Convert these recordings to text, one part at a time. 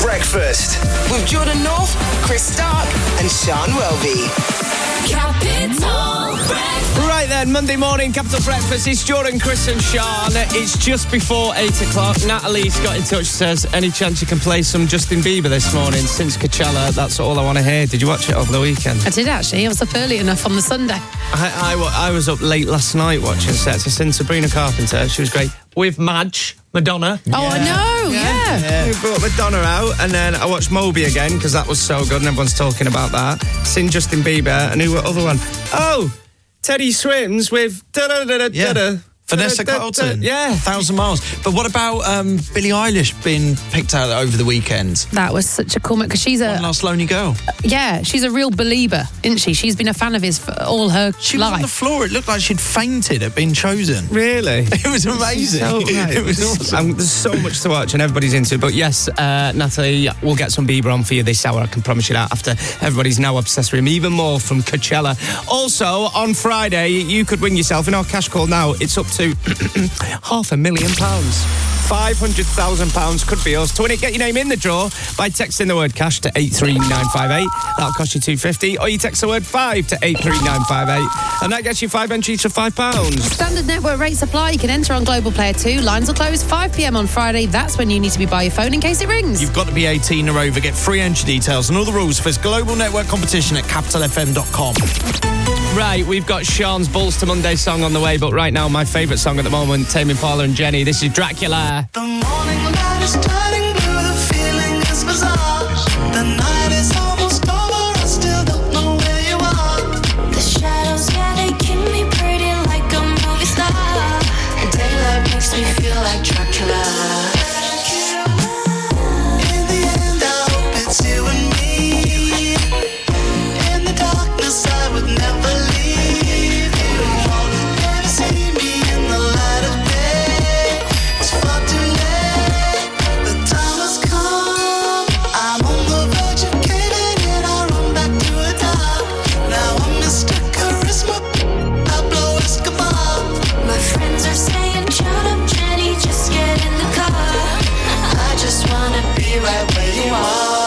Breakfast with Jordan North, Chris Stark and Sean Welby. Capital Breakfast. Right then, Monday morning, Capital Breakfast. It's Jordan, Chris and Sean. It's just before 8 o'clock. Natalie's got in touch, says, any chance you can play some Justin Bieber this morning since Coachella? That's all I want to hear. Did you watch it over the weekend? I did, actually. I was up early enough on the Sunday. I was up late last night watching sets. I seen Sabrina Carpenter. She was great. With Madonna. Oh, I know, yeah. We brought Madonna out, and then I watched Moby again, because that was so good, and everyone's talking about that. Seen Justin Bieber, and who were the other one? Oh, Teddy Swims with da-da-da-da-da-da. Vanessa Carlton. Yeah. 1,000 Miles. But what about Billie Eilish being picked out over the weekend? That was such a cool moment, because she's One last lonely girl. she's a real believer, isn't she? She's been a fan of his for all her She life. was on the floor. It looked like she'd fainted at being chosen. Really? It was amazing. So great. It was awesome. There's so much to watch and everybody's into it. But yes, Natalie, we'll get some Bieber on for you this hour. I can promise you that, after everybody's now obsessed with him even more from Coachella. Also, on Friday, you could win yourself in our cash call now. It's up to £500,000. £500,000 could be yours. To win it, get your name in the draw by texting the word cash to 83958. That'll cost you £2.50. Or you text the word 5 to 83958. And that gets you 5 entries for £5. Standard network rates apply. You can enter on Global Player 2. Lines will close 5 p.m. on Friday. That's when you need to be by your phone in case it rings. You've got to be 18 or over. Get free entry details and all the rules for this global network competition at capitalfm.com. Right, we've got Sean's Balls to Monday song on the way, but right now, my favourite song at the moment, Tame Impala and Jenny. This is Dracula. The morning light is turning blue, the feeling is bizarre. The night is almost over, I still don't know where you are. The shadows, yeah, they keep me pretty like a movie star. And daylight makes me feel like Dracula. In the end, I hope it's you and me. In the darkness, I would never leave you. Never see me in the light of day. It's far too late. The time has come. I'm on the verge of caving in. I run back to the dark. Now I'm Mr. Charisma, Pablo Escobar. My friends are saying, shut up, Jenny, just get in the car. I just wanna be right where you are.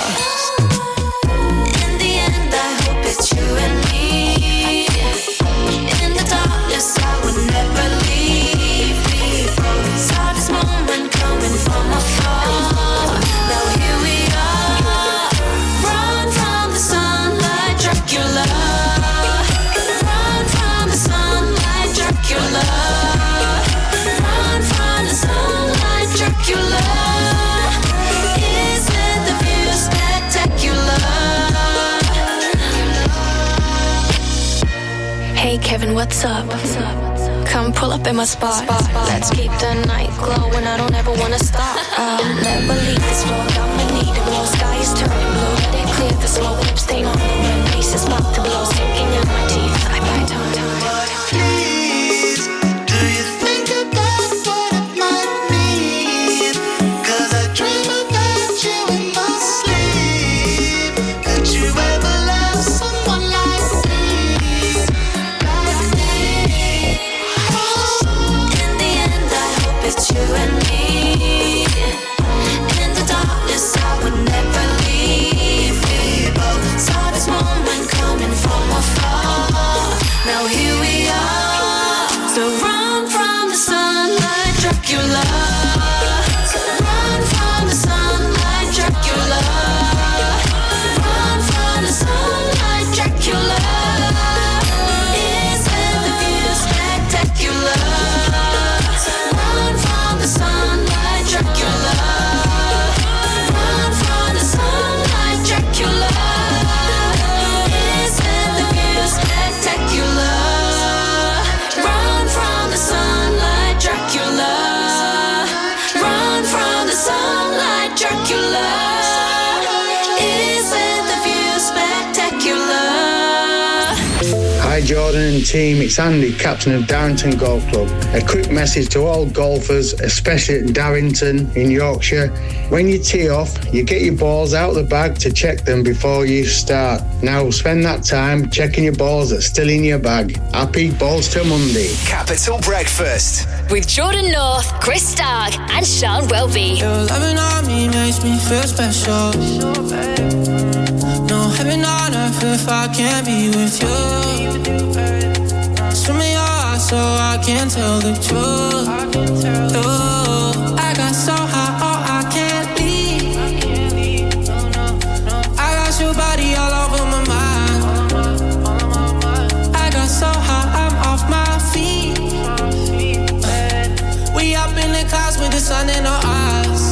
In the end, I hope it's you and me. In the darkness, I would never leave. We both saw this moment coming from afar. Now here we are. Run from the sunlight, Dracula. Run from the sunlight, Dracula. Run from the sunlight, Dracula. Isn't the view spectacular? Hey Kevin, what's up? Come pull up in my spot. Let's keep the night glowing. I don't ever wanna stop. I'll never leave this road. I'ma need a glow. Sky is turning blue. Let it clear the smoke. Lip stain on the rim. Face is about to blow. Sinking in my teeth. I bite on time. Please, do you think about what it might mean? 'Cause I dream about you in my sleep. Could you ever love someone like me? Like me? In the end, I hope it's you and me. In the darkness, I would never leave. We both saw this moment coming from afar. Now here we are. Jordan and team, it's Andy, captain of Darrington Golf Club. A quick message to all golfers, especially at Darrington in Yorkshire. When you tee off, you get your balls out of the bag to check them before you start. Now spend that time checking your balls that's still in your bag. Happy Bolster Monday. Capital Breakfast. With Jordan North, Chris Stark and Sean Welby. Your loving on me makes me feel special. No heaven on earth if I can't be with you. Swim in your eyes so I can tell the truth. Oh, I got so high, oh, I can't leave. I got your body all over my mind. I got so high, I'm off my feet. We up in the clouds with the sun in our eyes.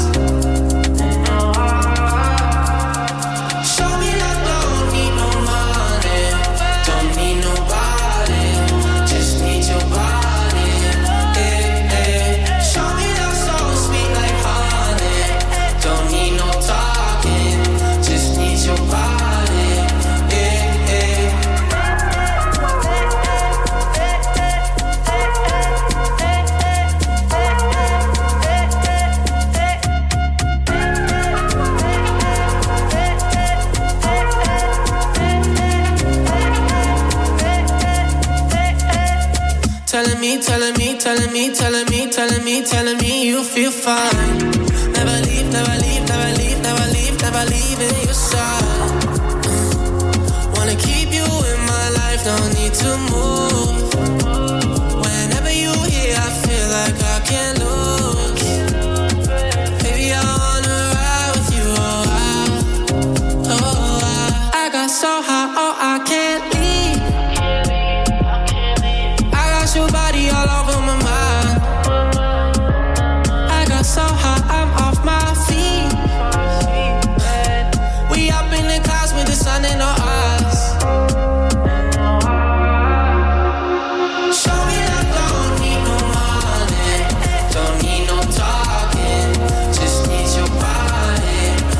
Telling me you feel fine. Never leave, never leave, never leave, never leave, never leave in your side. Wanna keep you in my life, no need to move. Whenever you here, I feel like I can't lose. Baby, I wanna ride with you, I got so high, oh, I can't leave. I got your body all over my mind. So high, I'm off my feet. We up in the clouds with the sun in our eyes. Show me that don't need no money, don't need no talking, just need your body.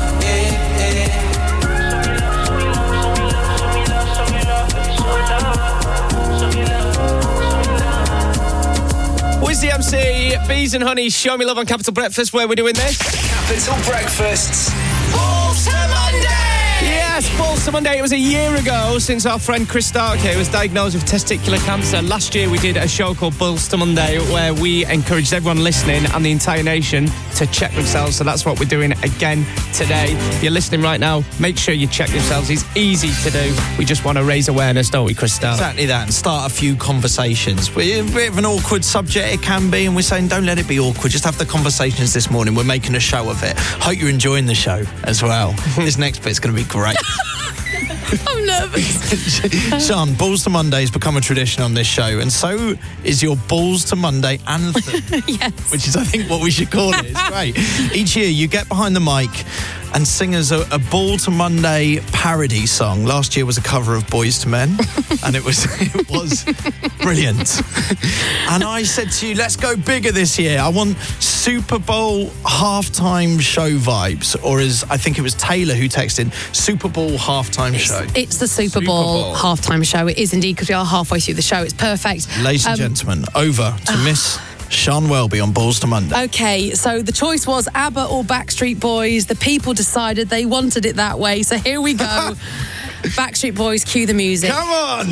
Wizzy MC, Bees and Honey, Show Me Love on Capital Breakfast, where we're doing this. Capital Breakfast's Balls to Monday! Yes, Balls to Monday. It was a year ago since our friend Chris Stark here was diagnosed with testicular cancer. Last year we did a show called Balls to Monday where we encouraged everyone listening and the entire nation to check themselves. So that's what we're doing again today. If you're listening right now, make sure you check yourselves. It's easy to do. We just want to raise awareness, don't we, Chris Stark? Exactly that, and start a few conversations. We're a bit of an awkward subject, it can be, and we're saying don't let it be awkward. Just have the conversations this morning. We're making a show of it. Hope you're enjoying the show as well. This next bit's going to be great. I'm nervous. Sean, Balls to Monday has become a tradition on this show, and so is your Balls to Monday anthem. Yes. Which is, I think, what we should call it. It's great. Each year you get behind the mic and sing us a Ball to Monday parody song. Last year was a cover of Boys to Men, and it was brilliant. And I said to you, let's go bigger this year. I want Super Bowl halftime show vibes, or as I think it was Taylor who texted, Super Bowl halftime show. It's the Super Bowl halftime show. It is indeed, because we are halfway through the show. It's perfect. Ladies and gentlemen, over to Miss Sean Welby on Balls to Monday. Okay, so the choice was ABBA or Backstreet Boys. The people decided they wanted it that way, so here we go. Backstreet Boys, cue the music. Come on!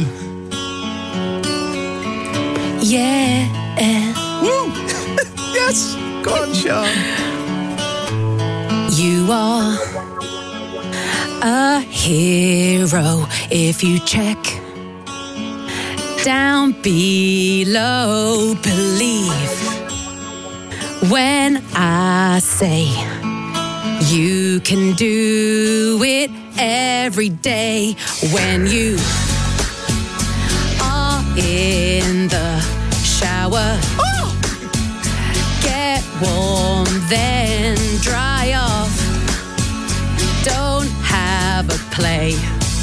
Yeah. Woo! Yes! Go on, Sean. You are a hero if you check down below. Believe when I say you can do it every day. When you are in the shower, get warm, then dry off. Don't have a play.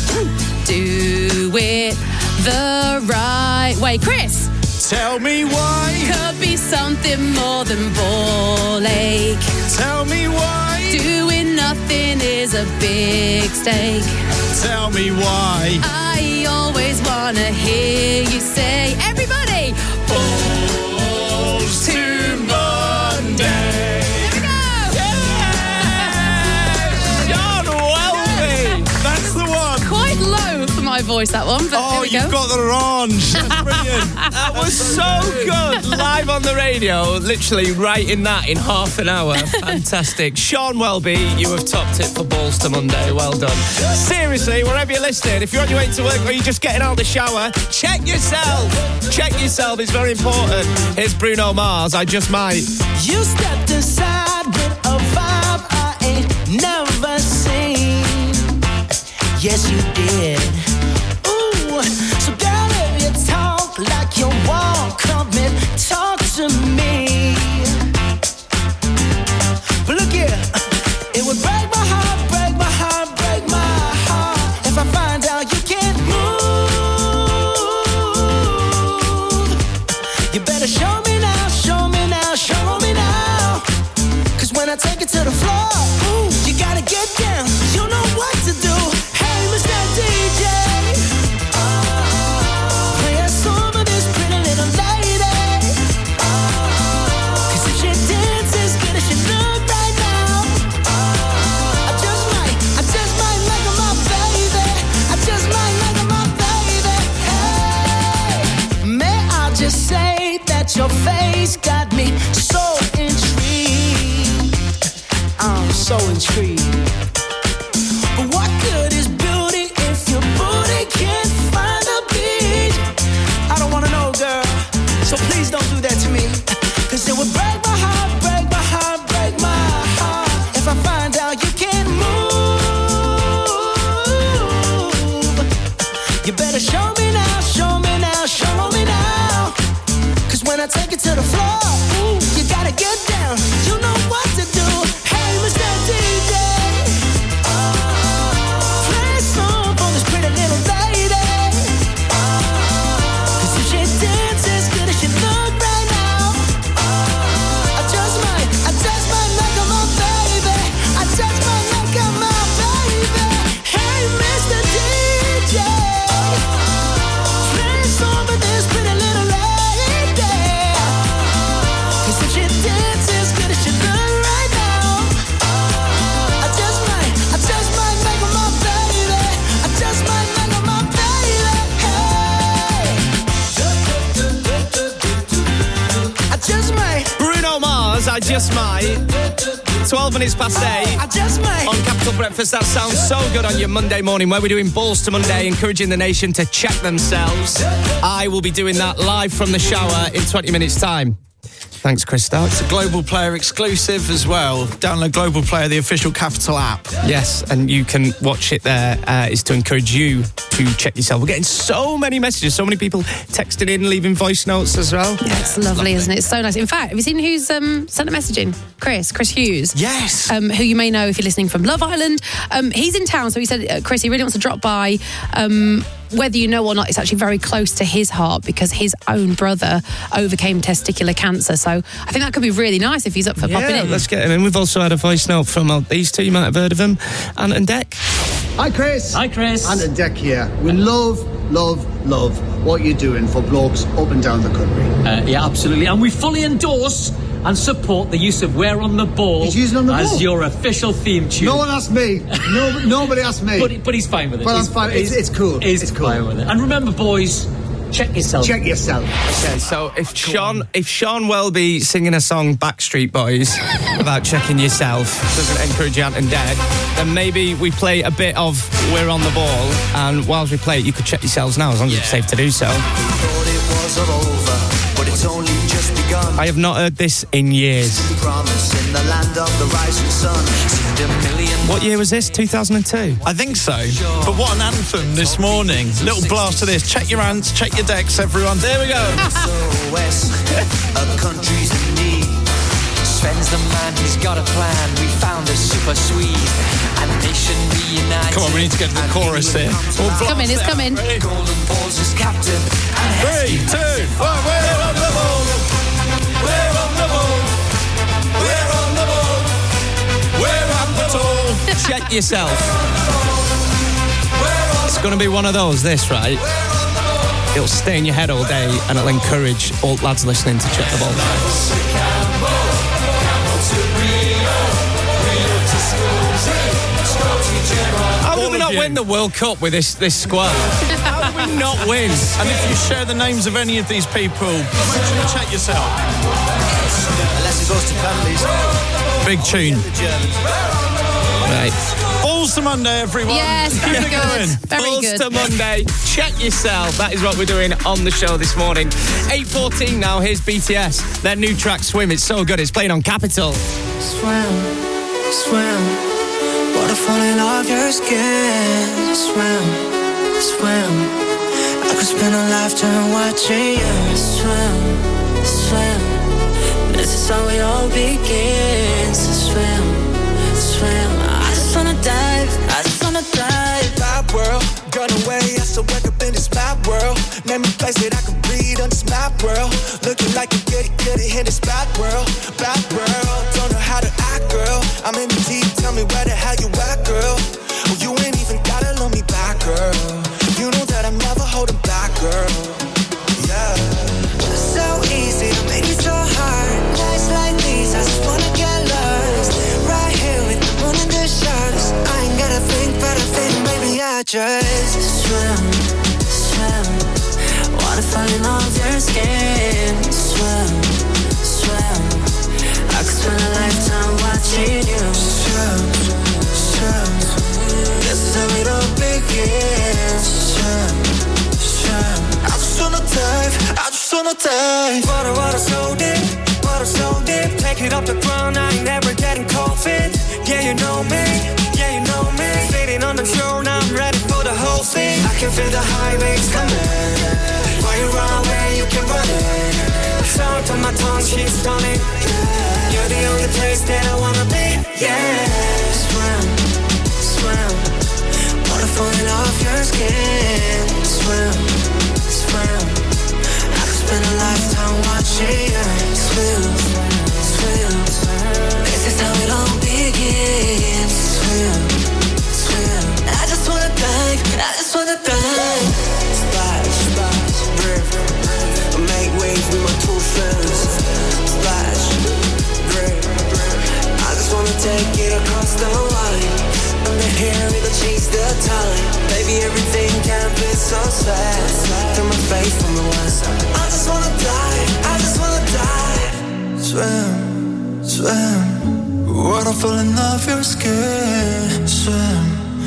Do it the right way. Chris! Tell me why. Could be something more than ball ache. Tell me why. Doing nothing everything is a big stake. Tell me why. I always wanna hear you say, everybody, balls to Monday. There we go. Sean Welby. That's the one. Quite low for my voice, that one, but Oh, there we go. you've got the orange. That's brilliant. That was so good. Live on the radio, literally writing that in half an hour. Fantastic. Sean Welby, you have topped it for Balls to Monday. Well done. Seriously, wherever you're listening, if you're on your way to work or you're just getting out of the shower, check yourself. Check yourself. It's very important. Here's Bruno Mars, I Just Might. You stepped inside with a vibe I ain't never seen. Yes, you did. Ooh, so girl, if you talk like you walk, come and talk to me. But look here, it would break my heart, break my heart, break my heart if I find out you can't move. You better show me now, show me now, show me now. 'Cause when I take it to the floor, ooh, you gotta get down. You know what to do. Hey, Mr. DJ, play a song of this pretty little lady. 'Cause if she dances as good as she look right now, I just might like her, my baby. I just might like her, my baby. Hey, may I just say that your face got me so intrigued. I'm so intrigued. But what good is beauty if your booty can't find a beat? I don't wanna know, girl, so please don't do that to me. 'Cause it would break my heart, break my heart, break my heart if I find out you can't move. You better show me now, show me now, show me now. 'Cause when I take it to the floor, ooh, you gotta get down. You know what to do. Hey, Mr. DJ, play a song for this pretty little lady. 'Cause if she dances as good as she look right now, I just might like her, my baby. I just might like her, my baby. Hey, Mr. DJ, play a song for this pretty little lady. 'Cause if she dances as good as she look right now, I just might like her, my baby. I just might like her, my baby. Hey, I just might. Bruno Mars, I Just Might. 12 minutes past 8. I just might. On Capital Breakfast, that sounds so good on your Monday morning where we're doing Balls to Monday, encouraging the nation to check themselves. I will be doing that live from the shower in 20 minutes' time. Thanks, Chris Stark. It's a Global Player exclusive as well. Download Global Player, the official Capital app. Yes, and you can watch it there. Is to encourage you to check yourself. We're getting so many messages, so many people texting in, leaving voice notes as well. Yeah, it's lovely, isn't it? It's so nice. In fact, have you seen who's sent a message in? Chris Hughes. Yes. Who you may know if you're listening from Love Island. He's in town, so he said, Chris, he really wants to drop by. Whether you know or not, it's actually very close to his heart because his own brother overcame testicular cancer. So I think that could be really nice if he's up for popping in. Let's get him in. We've also had a voice note from these two. You might have heard of them. Ant and Dec. Hi, Chris. Hi, Chris. Ant and Dec here. We love what you're doing for blokes up and down the country. Yeah, absolutely. And we fully endorse and support the use of We're on the Ball He's using On the as Ball. your official theme tune. No one asked me. Nobody asked me. But he's fine with it. Well, I'm fine. It's cool. He's fine with it. And remember, boys, check yourself. Check yourself. Okay, so if Sean Welby singing a song Backstreet Boys about checking yourself doesn't encourage you Ant and Dec, then maybe we play a bit of We're on the Ball, and whilst we play it, you could check yourselves now as long as it's safe to do so. Thought it was all over, but it's only just begun. I have not heard this in years. Promise in the land of the rising sun. Seemed a million. What year was this? 2002? I think so. But what an anthem this morning. Little blast of this. Check your ants, check your decks, everyone. There we go. SOS, a country's in need. Sven's the man, he's got a plan. We found a super Swede. A nation reunited. Come on, we need to get to the chorus here. It's coming, it's coming. Golden Balls is captain. 3, 2, 1, we're on the ball. We're on the ball. We're on the ball. We're on the ball. check yourself. It's going to be one of those, this, right? It'll stay in your head all day and it'll encourage all lads listening to check the ball. How did we not win the World Cup with this squad? How did we not win? And if you share the names of any of these people, check yourself. Unless it goes to penalties. Big tune. Right. Balls to Monday, everyone. Yes, very Keep it going. good. Very Balls good. to Monday. Check yourself. That is what we're doing on the show this morning. 8:14 now. Here's BTS. Their new track, Swim. It's so good. It's playing on Capital. Swim, swim, waterfalling off your skin. Swim, swim, I could spend a lifetime watching you. Swim, swim, this is how it all begins. Swim, swim, I just wanna dive, I just wanna dive. Bad world, gone away, I still wake up in this bad world. Name a place that I can breathe on this map world. Looking like you get it in this bad world. Bad world, don't know how to act, girl. I'm in the deep, tell me where the hell you at, girl. Oh, you ain't even gotta love me back, girl. You know that I'm never holding back, girl. Yeah. So easy to make it so hard. Nights like these, I just wanna get lost. Right here with the moon and the stars. I ain't gotta think, but I think maybe I just swim, swim. Water falling off your skin. Swim, swim. I could spend a lifetime watching you. Swim, swim. This is how it all begins. Swim, swim. I just wanna dive, I just wanna dive. Water so deep, water so deep. Take it off the ground, I ain't never getting cold feet. Yeah, you know me, yeah, you know me. Sitting on the shore, now I'm ready for the whole thing. I can feel the high waves coming. While you run away, you can run it. Sound on my tongue, she's stunning. You're the only place that I wanna be. Yeah, swim, swim. Water falling off your skin. Swim, swim. I could spend a lifetime watching you. Swim, swim. This is how it all begins. Swim, swim. I just wanna dive, I just wanna dive. Splash, splash, rip, make waves with my two friends. Splash, rip, I just wanna take it across the line. Under here, it'll change the time. Baby, everything can be so sad. Turn my face from the west. I just wanna die, I just wanna die. Swim, swim, water falling off your skin. Swim,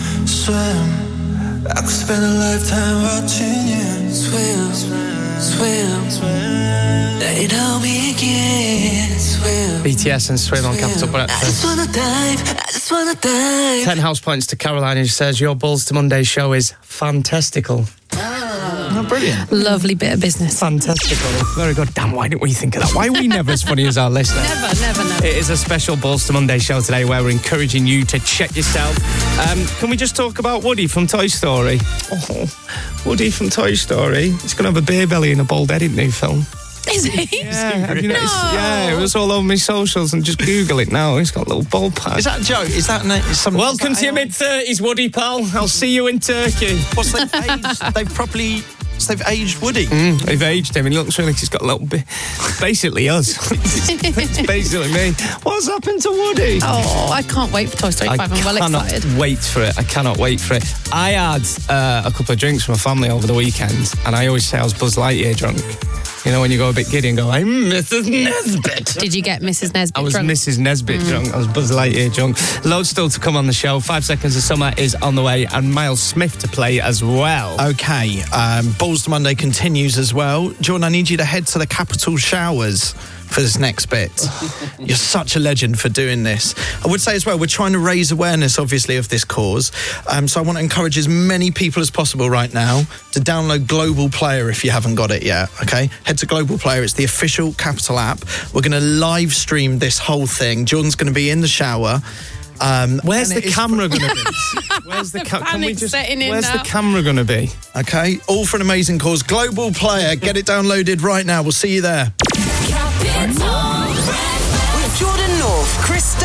swim. I could spend a lifetime watching you. Swim, swim, swim. Let it all begin. Swim. BTS and Swim on Capital I Breakfast. just wanna dive, I just wanna dive. 10 house points to Caroline, who says your Balls to Monday show is fantastical. Oh, brilliant. Lovely bit of business. Fantastical. Very good. Damn, why didn't we think of that? Why are we never as funny as our listeners? Never. It is a special Balls to Monday show today where we're encouraging you to check yourself. Can we just talk about Woody from Toy Story? Oh, Woody from Toy Story. He's going to have a beer belly and a bald head in the new film. Is he? Yeah, have you noticed? Yeah, it was all over my socials and just Google it now. He's got a little bald patch. Is that a joke? Is that something? Welcome to your mid-30s, Woody, pal. I'll see you in Turkey. What's they've aged? They've aged Woody. They've aged him. He looks really. He's got a little bit. Basically us. It's basically me. What's happened to Woody? Oh, I can't wait for Toy Story 5. I'm well excited. Wait for it. I cannot wait for it. I had a couple of drinks from my family over the weekend, and I always say I was Buzz Lightyear drunk. You know, when you go a bit giddy and go, I'm Mrs. Nesbitt. Did you get Mrs. Nesbitt I was drunk? Mrs. Nesbitt drunk. I was Buzz Lightyear drunk. Loads still to come on the show. 5 Seconds of Summer is on the way, and Miles Smith to play as well. Okay, Balls to Monday continues as well. Jordan, I need you to head to the Capital Showers for this next bit. You're such a legend for doing this. I would say as well, we're trying to raise awareness, obviously, of this cause. So I want to encourage as many people as possible right now to download Global Player if you haven't got it yet, okay? Head to Global Player. It's the official Capital app. We're going to live stream this whole thing. Jordan's going to be in the shower. Where's the camera going to be? Where's the Where's the camera going to be? Okay, all for an amazing cause. Global Player, get it downloaded right now. We'll see you there. With Jordan North, Chris Stark,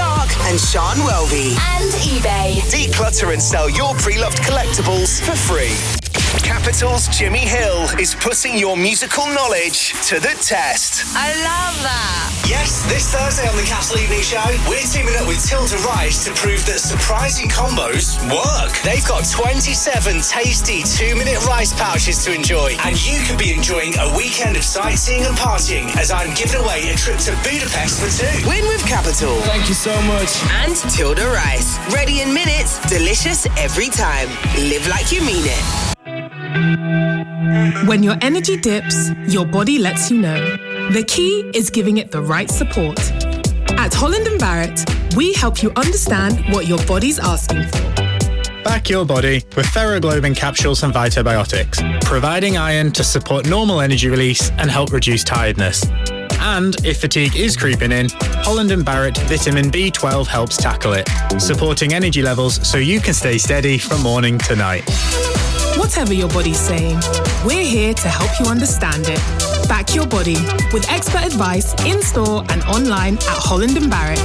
and Sean Welby. And eBay. Declutter and sell your pre-loved collectibles for free. Capital's Jimmy Hill is putting your musical knowledge to the test. I love that. Yes, this Thursday on the Capital Evening Show, we're teaming up with Tilda Rice to prove that surprising combos work. They've got 27 tasty 2-minute rice pouches to enjoy, and you could be enjoying a weekend of sightseeing and partying as I'm giving away a trip to Budapest for 2. Win with Capital. Thank you so much. And Tilda Rice. Ready in minutes, delicious every time. Live like you mean it. When your energy dips, your body lets you know. The key is giving it the right support. At Holland & Barrett, we help you understand what your body's asking for. Back your body with Ferroglobin capsules and Vitobiotics, providing iron to support normal energy release and help reduce tiredness. And if fatigue is creeping in, Holland & Barrett Vitamin B12 helps tackle it, supporting energy levels so you can stay steady from morning to night. Whatever your body's saying, we're here to help you understand it. Back your body with expert advice in-store and online at Holland & Barrett.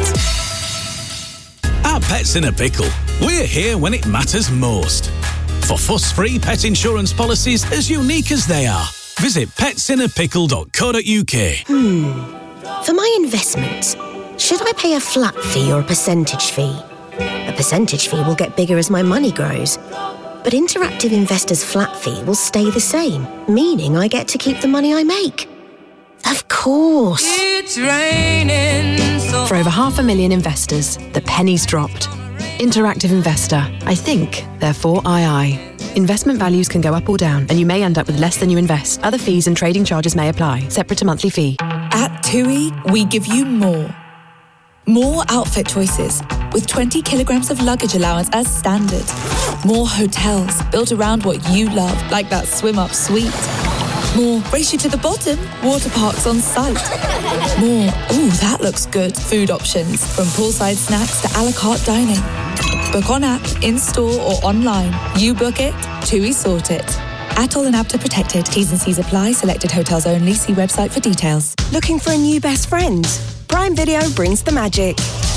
Our Pets in a Pickle. We're here when it matters most. For fuss-free pet insurance policies as unique as they are, visit petsinnerpickle.co.uk. For my investments, should I pay a flat fee or a percentage fee? A percentage fee will get bigger as my money grows. But Interactive Investor's flat fee will stay the same, meaning I get to keep the money I make. Of course. It's raining. For over 500,000 investors, the penny's dropped. Interactive Investor. I think, therefore I. Investment values can go up or down, and you may end up with less than you invest. Other fees and trading charges may apply, separate to monthly fee. At TUI, we give you more. More outfit choices, with 20 kilograms of luggage allowance as standard. More hotels built around what you love, like that swim-up suite. More race you to the bottom, water parks on site. More, ooh, that looks good, food options, from poolside snacks to a la carte dining. Book on app, in-store or online. You book it, TUI sort it. ATOL and APTA protected. T's and C's apply. Selected hotels only. See website for details. Looking for a new best friend? Prime Video brings the magic.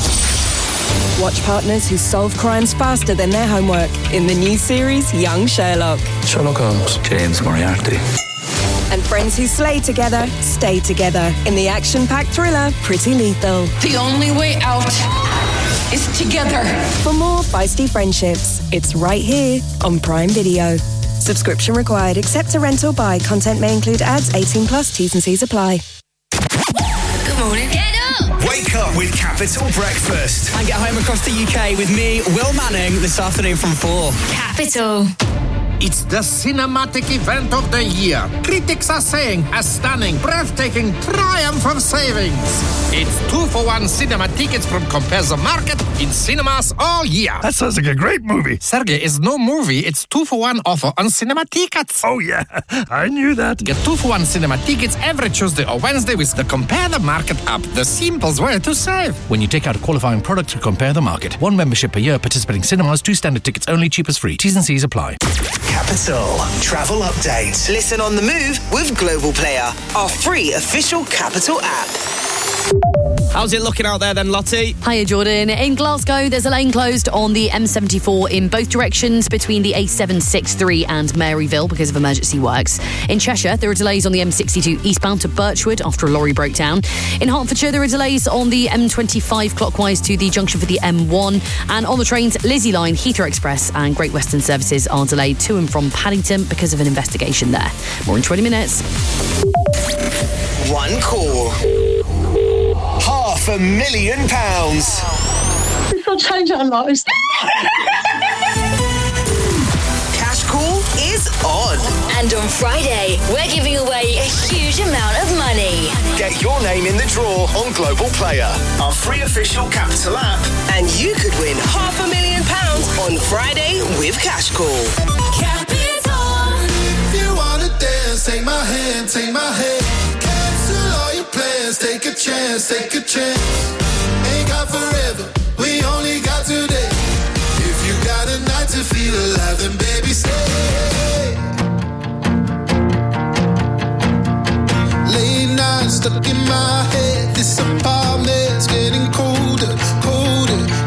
Watch partners who solve crimes faster than their homework in the new series Young Sherlock. Sherlock Holmes, James Moriarty. And friends who slay together, stay together in the action-packed thriller Pretty Lethal. The only way out is together. For more feisty friendships, it's right here on Prime Video. Subscription required, except to rent or buy. Content may include ads, 18+, T's and C's apply. Good morning. Get up. Wake up with Capital Breakfast. And get home across the UK with me, Will Manning, this afternoon from 4. Capital. It's the cinematic event of the year. Critics are saying a stunning, breathtaking triumph of savings. It's 2-for-1 cinema tickets from Compare the Market in cinemas all year. That sounds like a great movie. Sergey, it's no movie. It's 2-for-1 offer on cinema tickets. Oh, yeah. I knew that. Get 2-for-1 cinema tickets every Tuesday or Wednesday with the Compare the Market app. The simplest way to save. When you take out a qualifying product to Compare the Market. 1 membership per year, participating cinemas, 2 standard tickets only, cheapest free. T's and C's apply. Capital Travel Update. Listen on the move with Global Player, our free official Capital app. How's it looking out there then, Lottie? Hiya, Jordan. In Glasgow, there's a lane closed on the M74 in both directions between the A763 and Maryville because of emergency works. In Cheshire, there are delays on the M62 eastbound to Birchwood after a lorry broke down. In Hertfordshire, there are delays on the M25 clockwise to the junction for the M1. And on the trains, Lizzie Line, Heathrow Express and Great Western services are delayed to and from Paddington because of an investigation there. More in 20 minutes. One call. £500,000. This will change our lives. Cash call is on. And on Friday, we're giving away a huge amount of money. Get your name in the draw on Global Player, our free official Capital app. And you could win £500,000 on Friday with Cash Call. Capital. If you wanna dance, take my hand, take my hand. Cancel all your plans, take a chance, take a chance. Ain't got forever, we only got today. If you got a night to feel alive, then baby stay. Late nights stuck in my head, this apartment's getting colder, colder.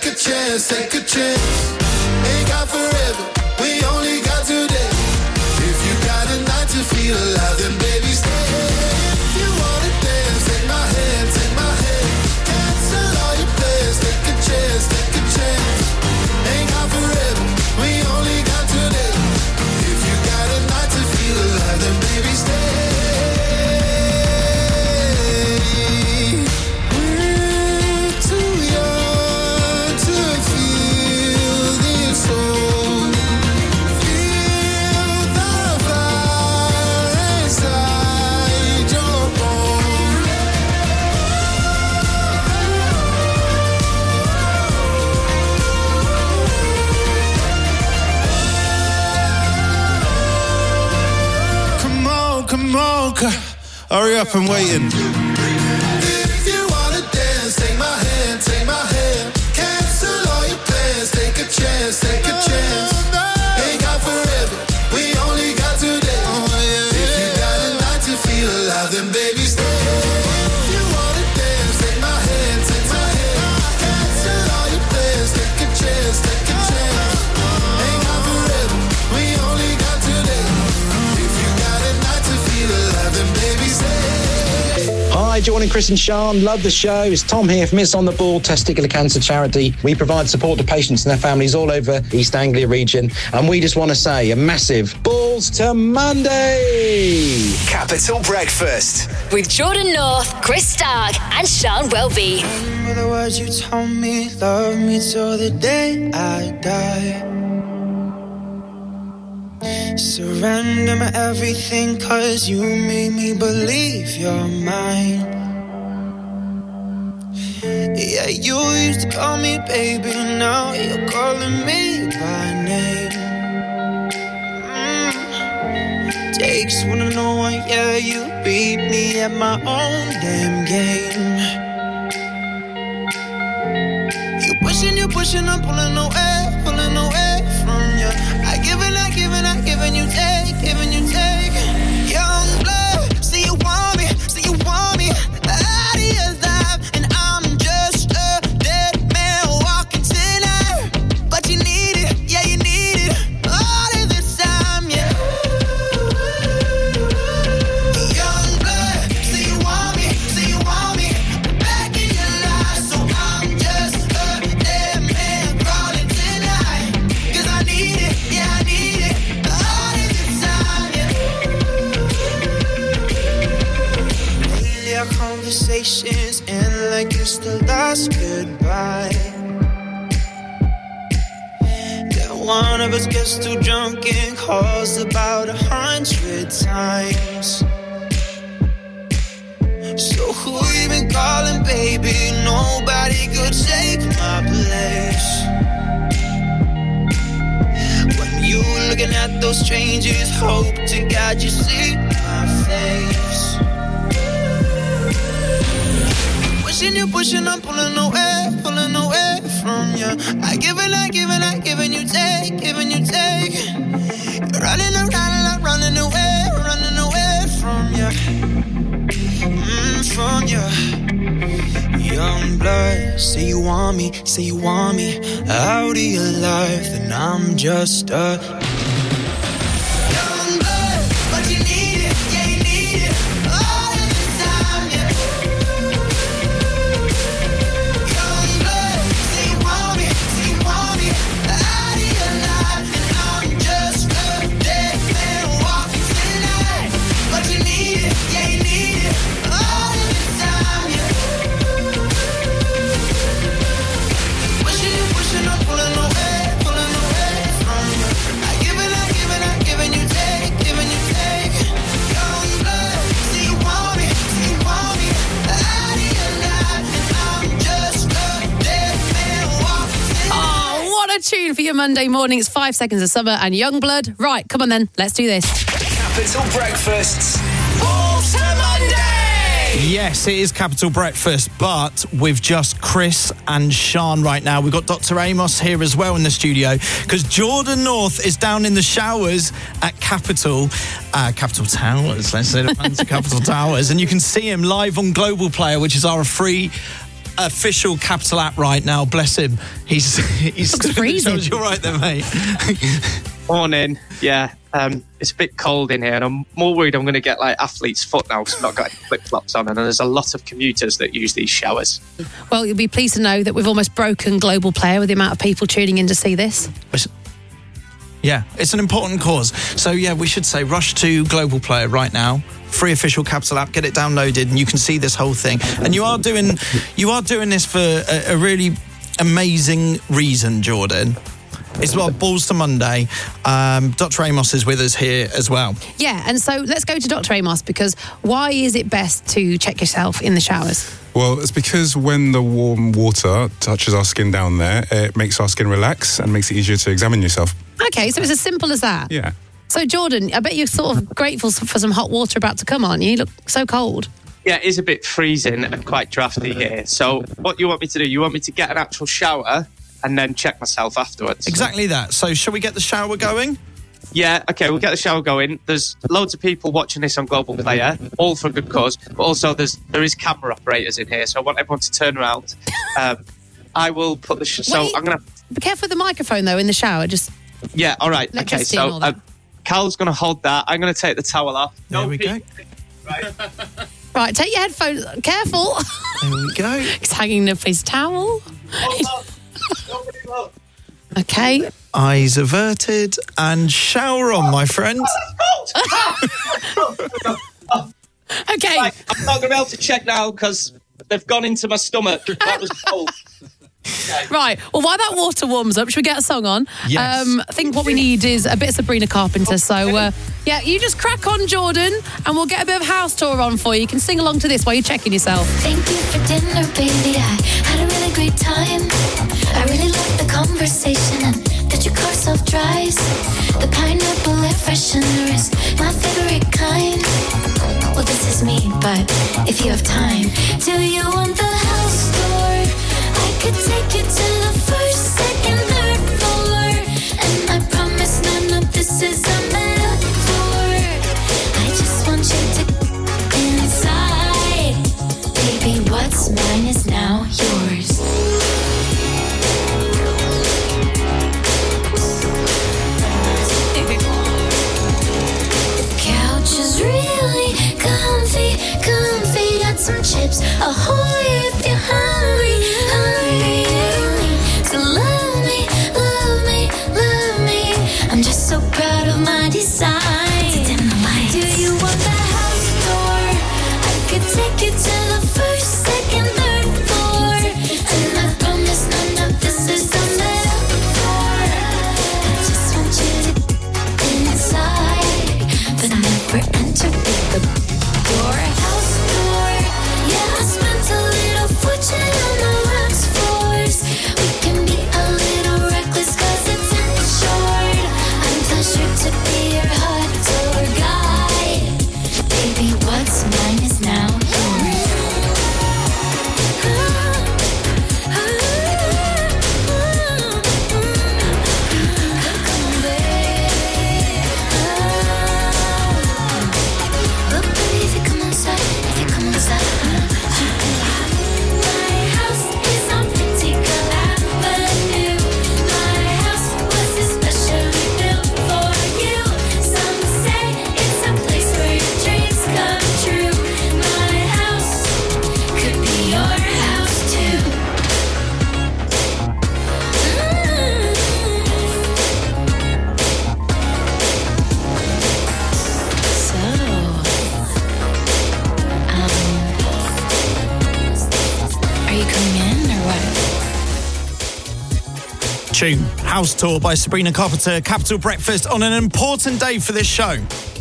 take a chance, take a chance. Ain't got forever, we only got today. If you got a night to feel alive, then baby stay. If you wanna dance, take my hand, take my hand. Cancel all your plans, take a chance, take a chance. Ain't got forever, we only got today. If you got a night to feel alive, then baby stay. Come on, hurry up, I'm waiting. If you wanna dance, take my hand, take my hand. Cancel all your plans, take a chance, take a chance. Ain't got forever, we only got today. If you got a night to feel alive, then baby stay. If you wanna dance, take my hand, take my hand. Cancel all your plans, take a chance, take a chance. Ain't got forever, we only got today. If you got a night to feel alive, then baby stay. Hi, Jordan, Chris and Sean. Love the show. It's Tom here from It's on the Ball Testicular Cancer Charity. We provide support to patients and their families all over East Anglia region. And we just want to say a massive balls to Monday. Capital Breakfast. With Jordan North, Chris Stark, and Sean Welby. Remember the words you told me, love me till the day I die. Surrender my everything, cause you made me believe you're mine. Yeah, you used to call me baby, now you're calling me by name. Takes one to know one, yeah, you beat me at my own damn game. You pushing, I'm pulling away from you. I giving you take, giving you take. Young blood, say you want me, out of your life, and I'm just a dead man walking tonight. But you need it, yeah, you need it, all of this time, yeah. Young blood, say you want me, back in your life, so I'm just a dead man crawling tonight. 'Cause I need it, yeah, I need it. Conversations end like it's the last goodbye. Then one of us gets too drunk and calls about 100 times. So who you been calling, baby? Nobody could take my place. When you looking at those strangers, hope to God you see my face. You're pushing, I'm pulling away from you. I giving you take, giving you take. You're running around, I'm running away from you. From you. Young blood, say you want me, out of your life, and I'm just a young blood, but you need it, yeah, you need it, all of the time, yeah. Tune for your Monday morning. It's 5 seconds of summer and Youngblood. Right, come on then, let's do this. Capital Breakfast's Balls to Monday! Yes, it is Capital Breakfast, but with just Chris and Sean right now. We've got Dr. Amos here as well in the studio, because Jordan North is down in the showers at Capital Towers. Let's say the fancy Capital Towers. And you can see him live on Global Player, which is our free official Capital app right now. Bless him. He's freezing. You're right there, mate. Morning. Yeah, it's a bit cold in here, and I'm more worried I'm going to get like athlete's foot now because I've not got any flip-flops on, and there's a lot of commuters that use these showers. Well, you'll be pleased to know that we've almost broken Global Player with the amount of people tuning in to see this. Yeah, it's an important cause. So, yeah, we should say rush to Global Player right now. Free official Capital app, get it downloaded, and you can see this whole thing. And you are doing this for a really amazing reason, Jordan. It's about Balls to Monday. Dr. Amos is with us here as well. Yeah, and so let's go to Dr. Amos, because why is it best to check yourself in the showers? Well, it's because when the warm water touches our skin down there, it makes our skin relax and makes it easier to examine yourself. Okay, so it's as simple as that. Yeah. So, Jordan, I bet you're sort of grateful for some hot water about to come, aren't you? You look so cold. Yeah, it is a bit freezing and quite drafty here. So what you want me to do, you want me to get an actual shower and then check myself afterwards? Exactly that. So shall we get the shower going? Yeah, okay, we'll get the shower going. There's loads of people watching this on Global Player, all for a good cause, but also there is camera operators in here, so I want everyone to turn around. I will put the... I'm going to... Be careful with the microphone, though, in the shower. Just... Yeah, all right. Okay, so Cal's going to hold that. I'm going to take the towel off. There we go. Right, take your headphones. Careful. There we go. He's hanging up his towel. Okay. Eyes averted and shower on, my friend. Okay. Right, I'm not going to be able to check now because they've gone into my stomach. That was cold. Okay. Right, well, while that water warms up, should we get a song on? Yes. I think what we need is a bit of Sabrina Carpenter. So, yeah, you just crack on, Jordan, and we'll get a bit of House Tour on for you. You can sing along to this while you're checking yourself. Thank you for dinner, baby. I had a really great time. I really liked the conversation and that your car self-drives. The pineapple air freshener is my favorite kind. Well, this is me, but if you have time, do you want the house tour? I could take you to the first, second, third floor, and I promise none of this is a metaphor. I just want you to inside. Baby, what's mine is now yours. The couch is really comfy. Got some chips, ahoy if you're hungry. So love me. I'm just so proud of my design. Do you want the house tour? I could take you to the first, second, third floor, and I promise none of this is a metaphor. I just want you to inside, but never enter with the door. House tour, yeah, I spent a little fortune on the wax floors. We can be a little reckless 'cause it's insured. I'm pleasured to be your hot tour guide. Baby, what's mine is now yours. But baby, if you come inside, my house is on Pentacle Avenue. My house was especially built for you. Some say it's a place where your dreams come true. My house could be your house too. So, are you coming in or what? Tune, House Tour by Sabrina Carpenter, Capital Breakfast on an important day for this show.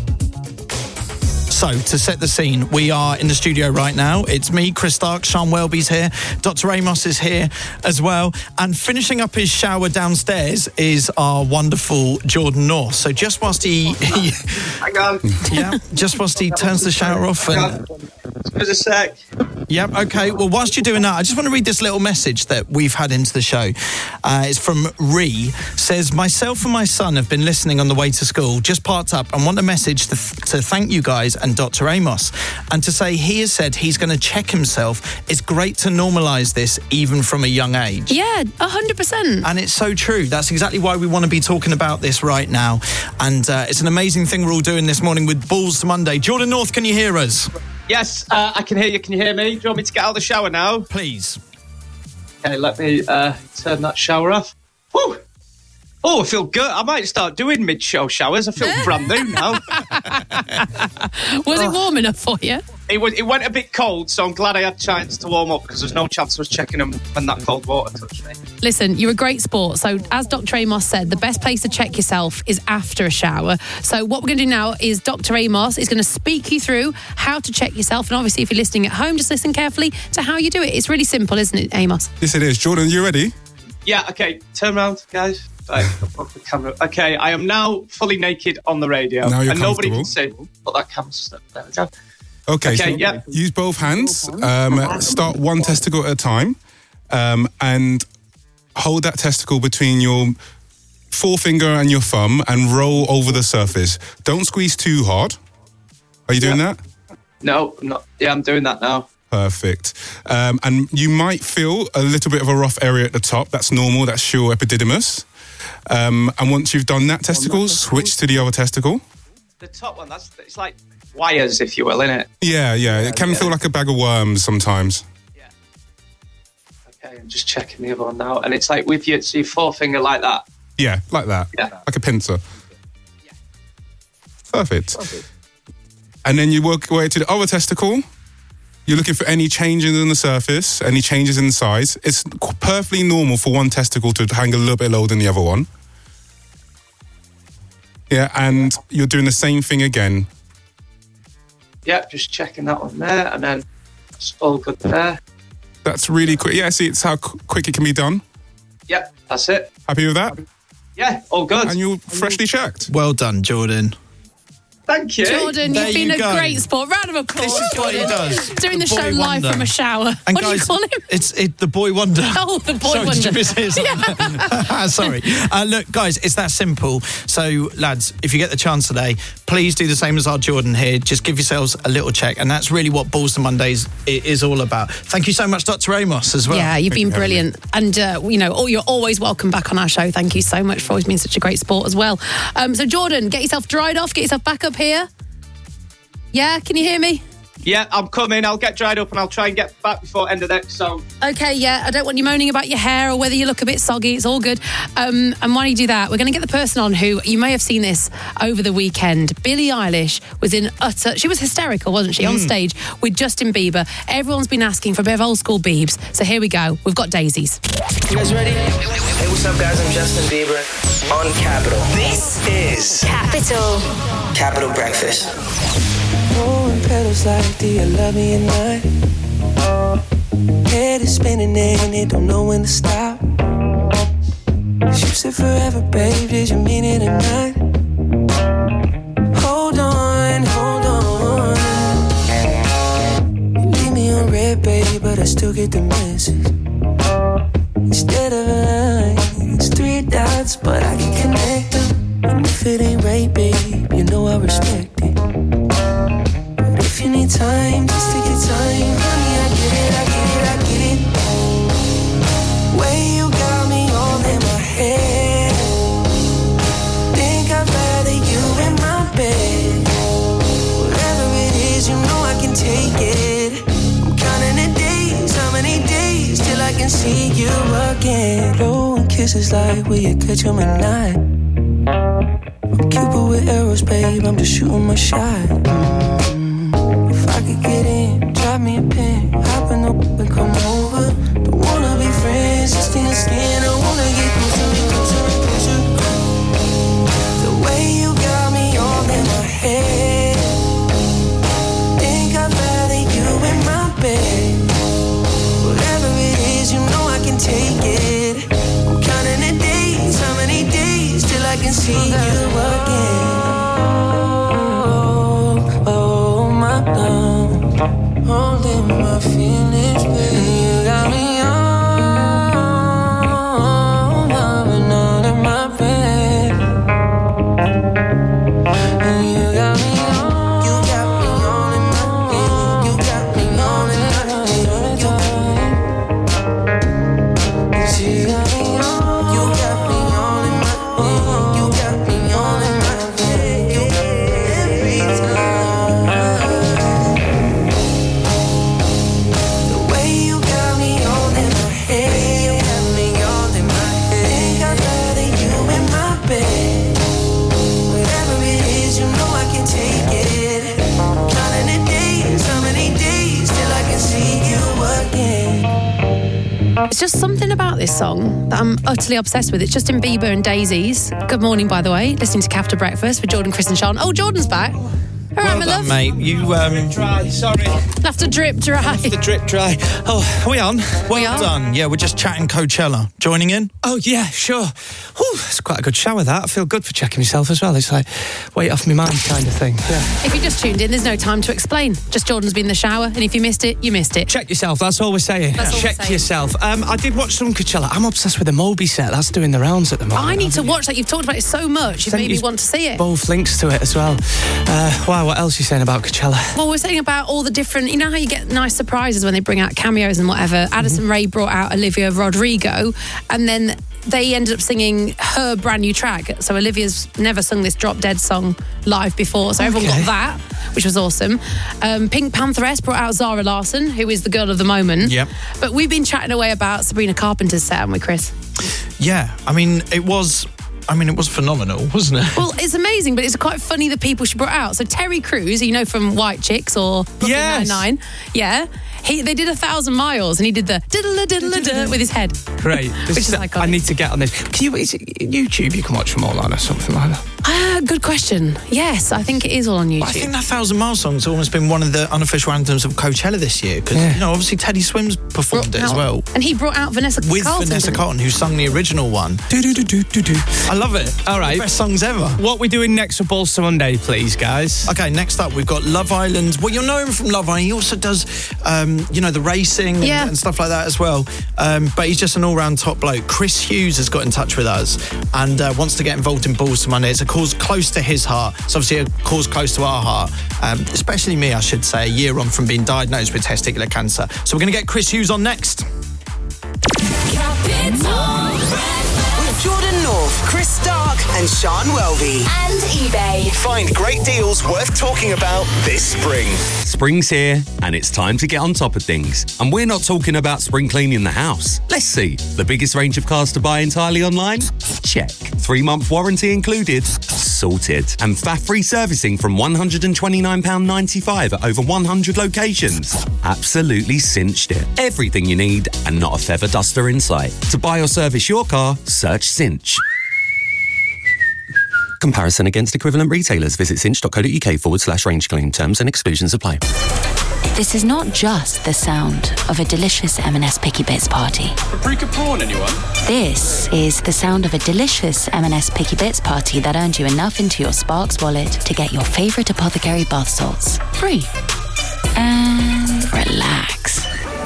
So, to set the scene, we are in the studio right now. It's me, Chris Stark, Sean Welby's here, Dr. Amos is here as well, and finishing up his shower downstairs is our wonderful Jordan North. So just whilst he Hang on. yeah, just whilst he turns the shower off and... Just a sec. Yep, okay. Well, whilst you're doing that, I just want to read this little message that we've had into the show. It's from Ree. Says, myself and my son have been listening on the way to school, just parked up, and want a message to thank you guys and and Dr. Amos. And to say he has said he's going to check himself, it's great to normalise this even from a young age. Yeah, 100%. And it's so true. That's exactly why we want to be talking about this right now. And it's an amazing thing we're all doing this morning with Balls to Monday. Jordan North, can you hear us? Yes, I can hear you. Can you hear me? Do you want me to get out of the shower now? Please. Okay, let me turn that shower off. Whew. Oh, I feel good. I might start doing mid-show showers. I feel brand new now. Was it warm enough for you? It went a bit cold, so I'm glad I had a chance to warm up because there's no chance I was checking them when that cold water touched me. Listen, you're a great sport. So as Dr. Amos said, the best place to check yourself is after a shower. So what we're going to do now is Dr. Amos is going to speak you through how to check yourself. And obviously, if you're listening at home, just listen carefully to how you do it. It's really simple, isn't it, Amos? Yes, it is. Jordan, you ready? Yeah, okay. Turn around, guys. Right, put the camera. Okay, I am now fully naked on the radio. Now you're and nobody comfortable. can see. Put that camera stuff. There we go. Okay, so yeah. use both hands. Start one testicle at a time. And hold that testicle between your forefinger and your thumb and roll over the surface. Don't squeeze too hard. Are you doing that? No, I'm not. Yeah, I'm doing that now. Perfect. And you might feel a little bit of a rough area at the top. That's normal. That's your epididymis. And once you've done that testicle, switch to the other testicle. The top one, it's like wires, if you will, innit? Yeah. It can feel like a bag of worms sometimes. Okay, I'm just checking the other one now. And it's like with your forefinger like that. Yeah, like that. Yeah. Like a pincer. Perfect. And then you work your way to the other testicle. You're looking for any changes in the surface, any changes in the size. It's perfectly normal for one testicle to hang a little bit lower than the other one. Yeah, and you're doing the same thing again. Yep, just checking that one there, and then it's all good there. That's really quick. Yeah, see, it's how quick it can be done. Yep, that's it. Happy with that? Yeah, all good. And you're freshly checked. Well done, Jordan. Thank you. Jordan, you've been a great sport. Round of applause. This is what he does. Doing the The show boy live wonder. from a shower. And What do you guys, call him? It's the boy wonder. Oh, the boy Sorry, wonder. Did you miss his? Sorry. Look, guys, it's that simple. So, lads, if you get the chance today, please do the same as our Jordan here. Just give yourselves a little check. And that's really what Balls to Mondays is all about. Thank you so much, Dr. Amos, as well. Yeah, you've been brilliant. And, you're always welcome back on our show. Thank you so much for always being such a great sport as well. So, Jordan, get yourself dried off. Get yourself back up here. Yeah, can you hear me? Yeah, I'm coming. I'll get dried up and I'll try and get back before end of the next song. Okay, yeah, I don't want you moaning about your hair or whether you look a bit soggy. It's all good. And while you do that, we're going to get the person on who, you may have seen this over the weekend. Billie Eilish was she was hysterical, wasn't she, on stage with Justin Bieber. Everyone's been asking for a bit of old school Biebs. So here we go. We've got daisies. You guys ready? Hey, what's up, guys? I'm Justin Bieber on Capital. This is Capital Breakfast. Pouring petals like, do you love me or not? Head is spinning and it don't know when to stop. You said forever, babe, did you mean it or not? Hold on. You leave me on red, babe, but I still get the message. Instead of a line, it's 3 dots, but I can connect them. And if it ain't right, babe, you know I respect it. If you need time, just take your time. Honey, I get it. Way you got me all in my head. Think I'd rather you in my bed. Whatever it is, you know I can take it. I'm counting the days, how many days till I can see you again. Blowing kisses like, will you catch 'em at night? I'm Cupid with arrows, babe, I'm just shooting my shot. If I could get in, drop me a pin, hop in the and come over. Don't wanna be friends, just in the skin. I wanna get closer. The way you got me all in my head. Think I'd rather you in my bed. Whatever it is, you know I can take it. I'm counting the days, how many days till I can see you again. Holding my feelings, baby. You got me on, loving all in my bed. And you got me on, just something about this song that I'm utterly obsessed with. It's Justin Bieber and Daisies. Good morning, by the way. Listening to Capital Breakfast with Jordan, Chris and Sean. Oh, Jordan's back. All right, my love. mate. You Dry, sorry. Have to drip dry. The drip dry. Oh, are we on? Well done. Yeah, we're just chatting Coachella. Joining in? Oh, yeah, sure. It's quite a good shower, that. I feel good for checking myself as well. It's like weight off my mind kind of thing. Yeah. If you just tuned in, there's no time to explain. Just Jordan's been in the shower, and if you missed it, you missed it. Check yourself, that's all we're saying. That's all we're Check saying. yourself. I did watch some Coachella. I'm obsessed with the Moby set. That's doing the rounds at the moment. I need to watch that. You've talked about it so much. You've made me want to see it. Both links to it as well. Wow, what else are you saying about Coachella? Well, we're saying about all the different... You know how you get nice surprises when they bring out cameos and whatever? Addison Rae brought out Olivia Rodrigo, and then they ended up singing her brand new track. So Olivia's never sung this Drop Dead song live before, so everyone got that, which was awesome. Pink Pantheress brought out Zara Larsson, who is the girl of the moment. Yep. But we've been chatting away about Sabrina Carpenter's set, haven't we, Chris? Yeah, I mean, it was phenomenal, wasn't it? Well, it's amazing, but it's quite funny the people she brought out. So Terry Crews, who you know from White Chicks or Brooklyn Nine-Nine, yeah, they did 1,000 miles, and he did the diddle-a-diddle-a-diddle with his head. Great. Which is iconic. I need to get on this. Is it YouTube you can watch them all on or something like that? Good question. Yes, I think it is all on YouTube. I think that 1,000 Mile song's almost been one of the unofficial anthems of Coachella this year because, obviously Teddy Swims performed it as well. And he brought out Vanessa With Carlton. Vanessa Carlton, who sung the original one. I love it. All right. Best songs ever. What we doing next for Balls to Monday, please, guys? Okay, next up we've got Love Island. Well, you'll know him from Love Island. He also does, the racing and stuff like that as well. But he's just an all-round top bloke. Chris Hughes has got in touch with us and wants to get involved in Balls to Monday. It's a cause close to his heart. It's obviously a cause close to our heart, especially me, I should say, a year on from being diagnosed with testicular cancer. So we're going to get Chris Hughes on next. With Jordan North, Chris Stark, and Sean Welby. And eBay. Find great deals worth talking about this spring. Spring's here, and it's time to get on top of things. And we're not talking about spring cleaning the house. Let's see. The biggest range of cars to buy entirely online? Check. 3-month warranty included? Sorted. And faff-free servicing from £129.95 at over 100 locations? Absolutely cinched it. Everything you need and not a feather duster in sight. To buy or service your car, search Cinch. Comparison against equivalent retailers. Visit cinch.co.uk/range claim. Terms and exclusions apply. This is not just the sound of a delicious M&S Picky Bits party. Paprika prawn, anyone? This is the sound of a delicious M&S Picky Bits party that earned you enough into your Sparks wallet to get your favourite apothecary bath salts free. And relax.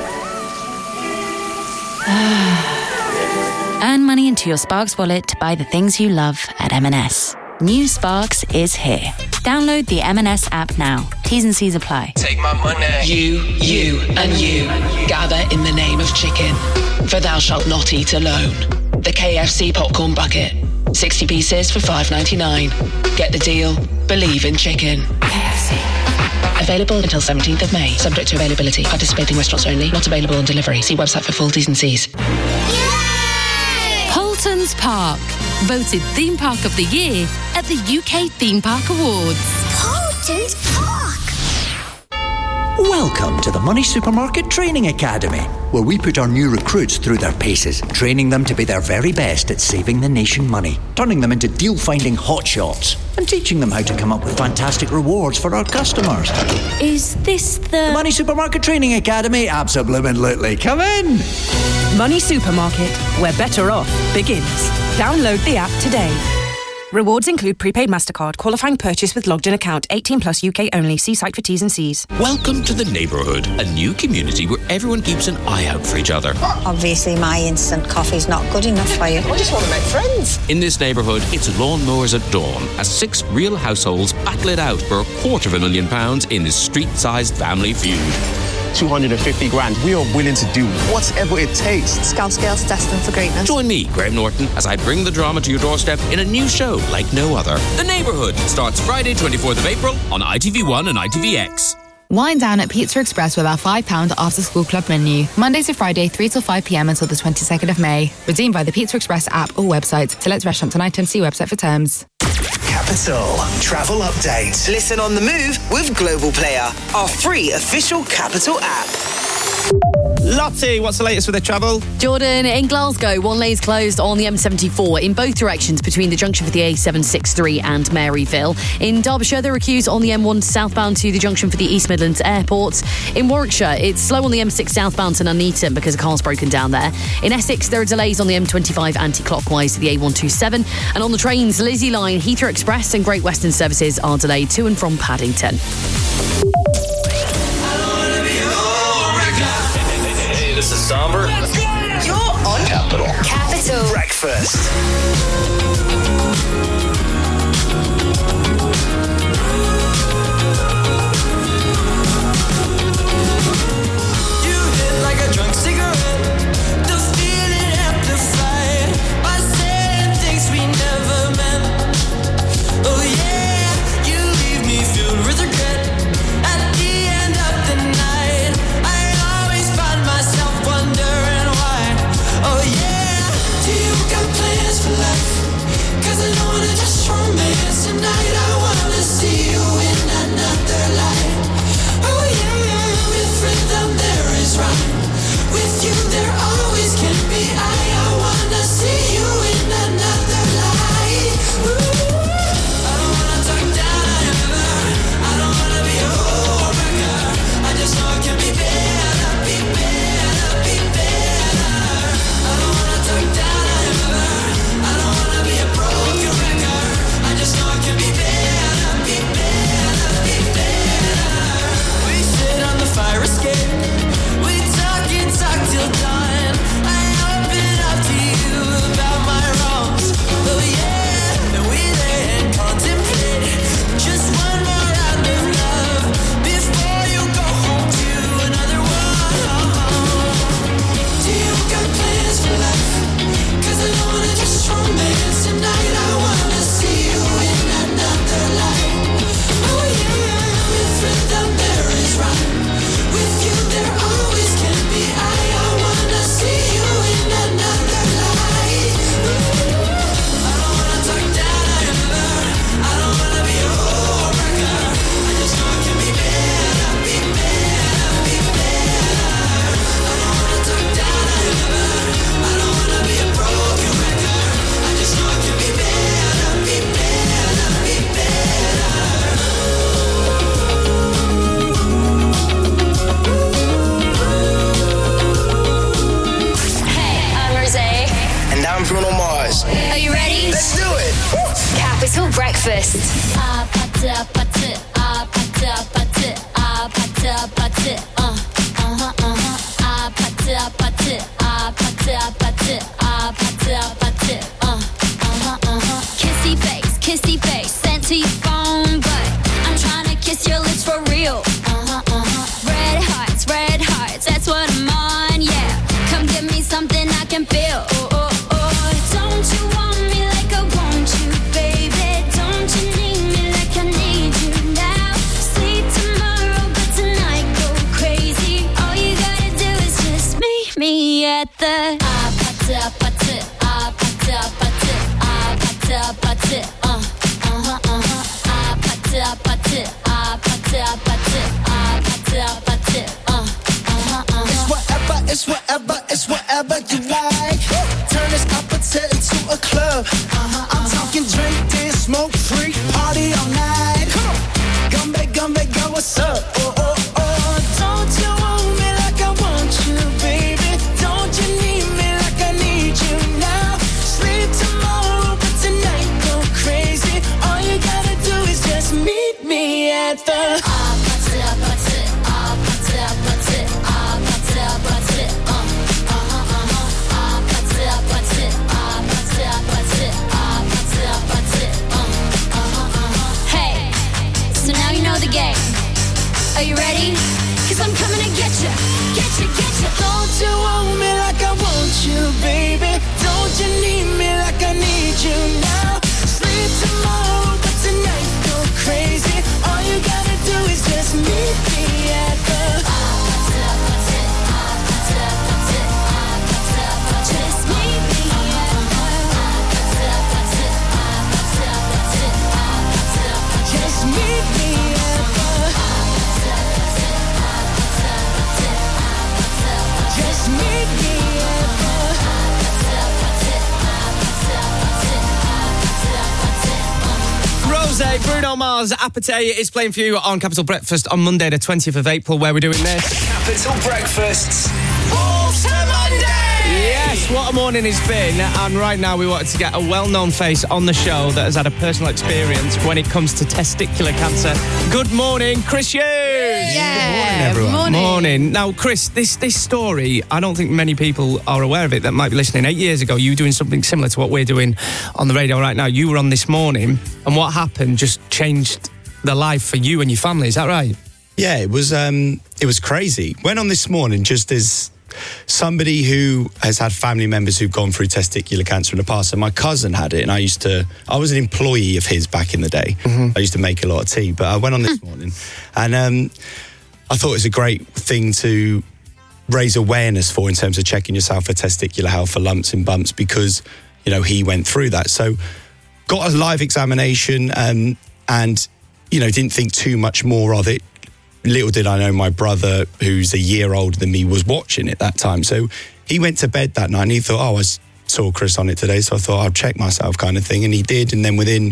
Earn money into your Sparks wallet to buy the things you love at M&S. New Sparks is here. Download the M&S app now. T's and C's apply. Take my money. You, and you gather in the name of chicken. For thou shalt not eat alone. The KFC popcorn bucket. 60 pieces for $5.99. Get the deal. Believe in chicken. KFC. Available until 17th of May. Subject to availability. Participating restaurants only. Not available on delivery. See website for full T's and C's. Holton's Park. Voted Theme Park of the Year at the UK Theme Park Awards. Holton's Park. Welcome to the Money Supermarket Training Academy, where we put our new recruits through their paces, training them to be their very best at saving the nation money, turning them into deal-finding hotshots, and teaching them how to come up with fantastic rewards for our customers. Is this the Money Supermarket Training Academy? Absolutely. Come in! Money Supermarket, where better off begins. Download the app today. Rewards include prepaid MasterCard, qualifying purchase with logged-in account, 18 plus UK only. See site for T's and C's. Welcome to the neighbourhood, a new community where everyone keeps an eye out for each other. Obviously, my instant coffee's not good enough for you. I just want to make friends. In this neighbourhood, it's lawnmowers at dawn, as 6 real households battle it out for £250,000 in this street-sized family feud. 250 grand. We are willing to do whatever it takes. Scouse Girls destined for greatness. Join me, Graham Norton, as I bring the drama to your doorstep in a new show like no other. The Neighbourhood starts Friday, 24th of April on ITV1 and ITVX. Wine down at Pizza Express with our £5 after school club menu. Monday to Friday, 3 till 5 p.m. until the 22nd of May. Redeemed by the Pizza Express app or website. Select restaurants and items. See website for terms. Capital Travel Update. Listen on the move with Global Player, our free official Capital app. Lottie, what's the latest with the travel? Jordan, in Glasgow, one lane's closed on the M74 in both directions between the junction for the A763 and Maryville. In Derbyshire, there are queues on the M1 southbound to the junction for the East Midlands Airport. In Warwickshire, it's slow on the M6 southbound to Nuneaton because a car's broken down there. In Essex, there are delays on the M25 anti-clockwise to the A127. And on the trains, Lizzie Line, Heathrow Express and Great Western services are delayed to and from Paddington. This is Somber. You're on Capital Breakfast. Like a drunk cigarette, the feeling amplified by saying things we never meant. Oh yeah, you leave me filled with regret. At the end of the night, I always find myself wondering why. Oh yeah, do you got plans for life? 'Cause I don't wanna just romance tonight. I wanna see you in another light. Oh yeah, with rhythm there is rhyme. With you there always can be I wanna see you in another light. Ooh. I don't wanna talk down ever. I don't wanna be a wrecker. I just know it can be better, be better, be better. I don't wanna talk down ever. I don't wanna be a broken record. I just know it can be better, be better, be better. We sit on the fire escape. We talk and talk till dawn. I open up to you about my wrongs. Oh yeah, and we lay and contemplate just one more round of love before you go home to another one. Do you got plans for life? 'Cause I don't wanna just romance tonight. I wanna see you in another light. Oh yeah, with rhythm there is rhyme. With you there always can be I wanna see you in another light. I don't wanna talk down ever. I don't wanna be a wrecker. I just know it can be better, be better, be better. I don't wanna talk down ever. I don't wanna be a broken record. I just know it can be better, be better, be better. Hey, I'm Rosé. And I'm Bruno Mars. Are you ready? Let's do it. Capital Breakfast. Kissy face, sent to your phone, but I'm trying to kiss your lips for real. Red hearts, that's what I'm on, yeah. Come give me something I can feel. Don't you want me like I want you, baby? Don't you need me like I need you now? Sleep tomorrow, but tonight go crazy. All you gotta do is just meet me at the It's whatever you like. Turn this appetite into a club. I'm talking drink, dance, smoke, free, party all night. Gumbe, go, what's up? Don't you want me like I want you, baby? Don't you need me like I need you now? Sleep tomorrow, but tonight go crazy. All you gotta do is just meet me at the Right, Bruno Mars, Appetite is playing for you on Capital Breakfast on Monday, the 20th of April, where we're doing this. Capital Breakfast's Balls to Monday! Yes, what a morning it's been. And right now we wanted to get a well-known face on the show that has had a personal experience when it comes to testicular cancer. Good morning, Chris Hughes! Yeah, Good morning. Now, Chris, this story, I don't think many people are aware of it that might be listening. 8 years ago, you were doing something similar to what we're doing on the radio right now. You were on This Morning, and what happened just changed the life for you and your family. Is that right? Yeah, it was crazy. Went on This Morning just as somebody who has had family members who've gone through testicular cancer in the past. And my cousin had it, and I was an employee of his back in the day. I used to make a lot of tea, but I went on This Morning, and I thought it was a great thing to raise awareness for in terms of checking yourself for testicular health, for lumps and bumps, because, you know, he went through that. So got a live examination, and, you know, didn't think too much more of it. Little did I know my brother, who's a year older than me, was watching it that time. So he went to bed that night and he thought, I saw Chris on it today, so I thought I'll check myself, kind of thing. And he did. And then within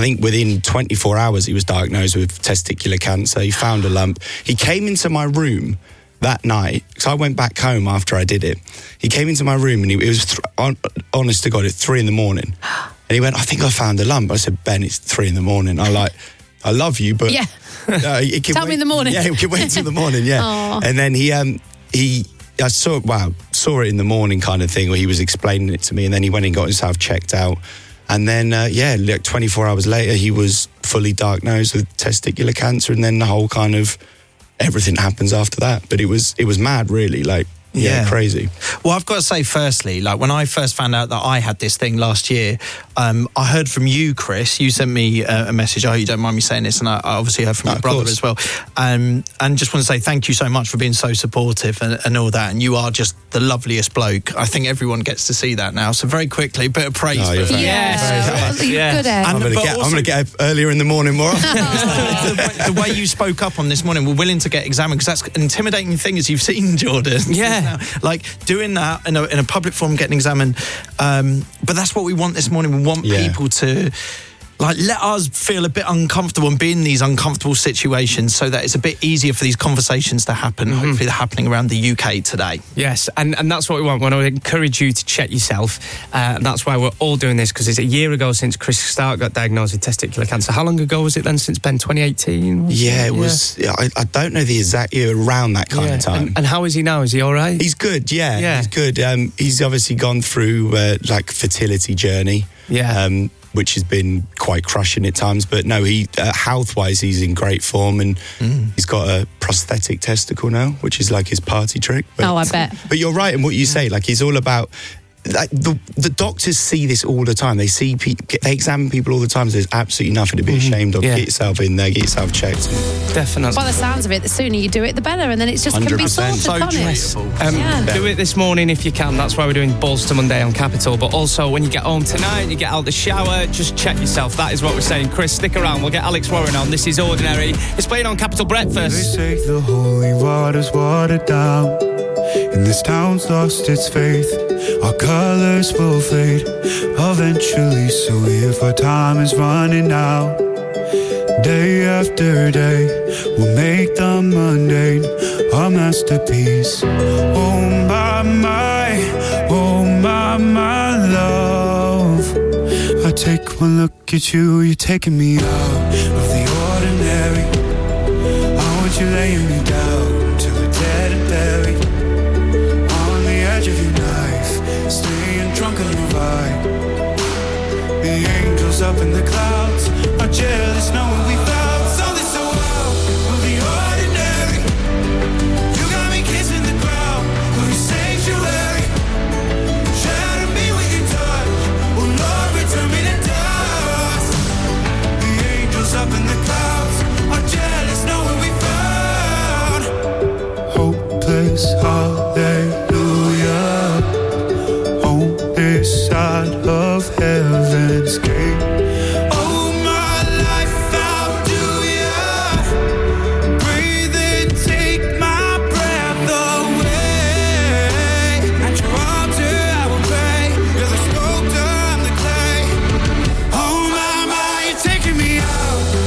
24 hours, he was diagnosed with testicular cancer. He found a lump. He came into my room that night, because I went back home after I did it. He came into my room and it was, honest to God, at 3 a.m. And he went, I think I found a lump. I said, Ben, it's 3 a.m. I love you, but... Yeah. Tell me in the morning. Yeah, we can wait till the morning, yeah. Aww. And then I saw it in the morning, kind of thing, where he was explaining it to me, and then he went and got himself checked out. And then, 24 hours later, he was fully diagnosed with testicular cancer, and then the whole kind of everything happens after that. But it was mad, really, crazy. Well, I've got to say, firstly, when I first found out that I had this thing last year, I heard from you, Chris. You sent me a message. I hope you don't mind me saying this, and I obviously heard from your brother as well. And just want to say thank you so much for being so supportive and all that. And you are just the loveliest bloke. I think everyone gets to see that now. So very quickly, bit of praise. Oh, for yes. Good I'm going to get up earlier in the morning more often. the way you spoke up on This Morning, we're willing to get examined, because that's an intimidating thing, as you've seen, Jordan. Yeah. Doing that in a public forum, getting examined. But that's what we want this morning. We want people to let us feel a bit uncomfortable and be in these uncomfortable situations, so that it's a bit easier for these conversations to happen. Hopefully they're happening around the UK today. Yes, and that's what we want. We want to encourage you to check yourself. And that's why we're all doing this, because it's a year ago since Chris Stark got diagnosed with testicular cancer. How long ago was it then since, Ben? 2018? Yeah, it was. I don't know the exact year, around that kind of time. And how is he now? Is he all right? He's good, yeah. He's good. He's obviously gone through fertility journey. Yeah. Which has been quite crushing at times. But no, he health-wise, he's in great form, and he's got a prosthetic testicle now, which is like his party trick. But, I bet. But you're right in what you say. He's all about... the doctors see this all the time. They examine people all the time. So there's absolutely nothing to be ashamed of. Get yourself in there, get yourself checked. Definitely. By the sounds of it, the sooner you do it, the better, and then it's just can be 100%. sorted, can't it? Do it this morning if you can. That's why we're doing Balls to Monday on Capital. But also, when you get home tonight and you get out the shower, just check yourself. That is what we're saying. Chris, stick around. We'll get Alex Warren on. This is Ordinary. It's playing on Capital Breakfast. They say the holy water's watered down, and this town's lost its faith. Our colours will fade eventually, so if our time is running out, day after day, we'll make the mundane our masterpiece. Oh my love, I take one look at you, you're taking me out of the ordinary. I want you laying me down till we're dead and buried, on the edge of your knife, staying drunk on the vibe. The angels up in the clouds are jealous knowing we found something so wild of the ordinary. You got me kissing the ground of your sanctuary. Shatter me with your touch, oh Lord, return me to dust. The angels up in the clouds are jealous knowing we found hopeless hallelujah on this side of heaven's gate. Oh my life, how do ya breathe and take my breath away? At your altar I will pray, you're the sculptor, I'm the clay. Oh my, you're taking me out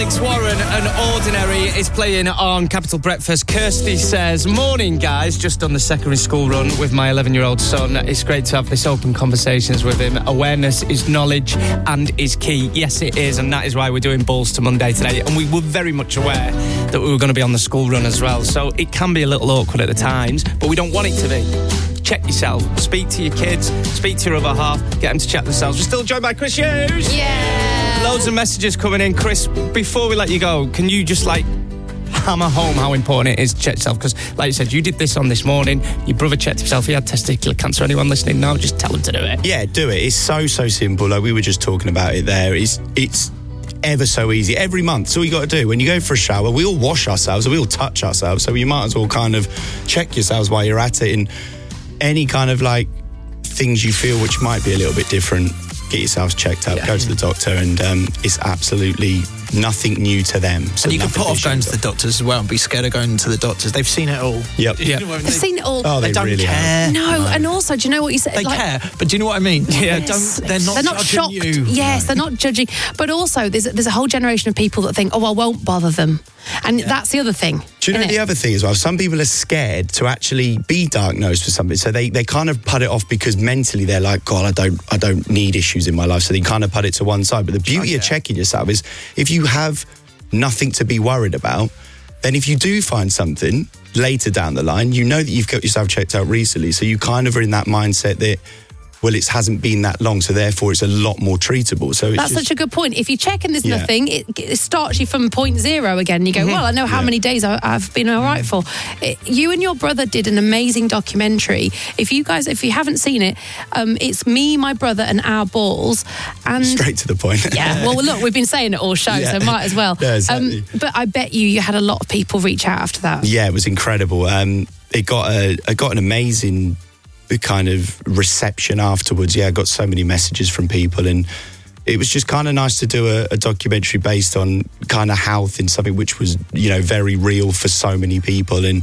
Alex Warren and Ordinary is playing on Capital Breakfast. Kirsty says, morning guys, just done the secondary school run with my 11-year-old son. It's great to have this open conversations with him. Awareness is knowledge and is key. Yes, it is, and that is why we're doing Balls to Monday today. And we were very much aware that we were going to be on the school run as well. So it can be a little awkward at the times, but we don't want it to be. Check yourself. Speak to your kids. Speak to your other half. Get them to check themselves. We're still joined by Chris Hughes. Yeah. Loads of messages coming in. Chris, before we let you go, can you just hammer home how important it is to check yourself? Because, like you said, you did this on this morning. Your brother checked himself. He had testicular cancer. Anyone listening now, just tell them to do it. Yeah, do it. It's so simple. Like we were just talking about it there. It's ever so easy. Every month, so all you got to do when you go for a shower, we all wash ourselves, we all touch ourselves. So you might as well kind of check yourselves while you're at it. And any kind of things you feel which might be a little bit different, get yourselves checked out, go to the doctor, and it's absolutely nothing new to them. So and you can nothing put off to going to the doctors as well and be scared of going to the doctors. They've seen it all. Yep. Yeah. They've seen it all. Oh, they don't really care. have. No, and also, do you know what you said? They care, but do you know what I mean? Yeah, Yes. they're not shocked. judging you. Yes, they're not judging. But also, there's a whole generation of people that think, oh, I won't bother them. And that's the other thing. Do you know the other thing as well? Some people are scared to actually be diagnosed with something, so they kind of put it off because mentally they're like, God, I don't need issues in my life, so they kind of put it to one side. But the beauty of checking yourself is if you have nothing to be worried about, then if you do find something later down the line, you know that you've got yourself checked out recently, so you kind of are in that mindset that, well, it hasn't been that long, so therefore it's a lot more treatable. So it's That's such a good point. If you check and there's nothing, it starts you from point zero again. You go, well, I know how many days I've been all right for. You and your brother did an amazing documentary. If you haven't seen it, it's me, my brother, and our balls. And straight to the point. Yeah. Well, look, we've been saying it all show, so might as well. Yeah, exactly. But I bet you had a lot of people reach out after that. Yeah, it was incredible. It got an amazing kind of reception afterwards. Yeah, I got so many messages from people, and it was just kind of nice to do a documentary based on kind of health and something which was, very real for so many people. And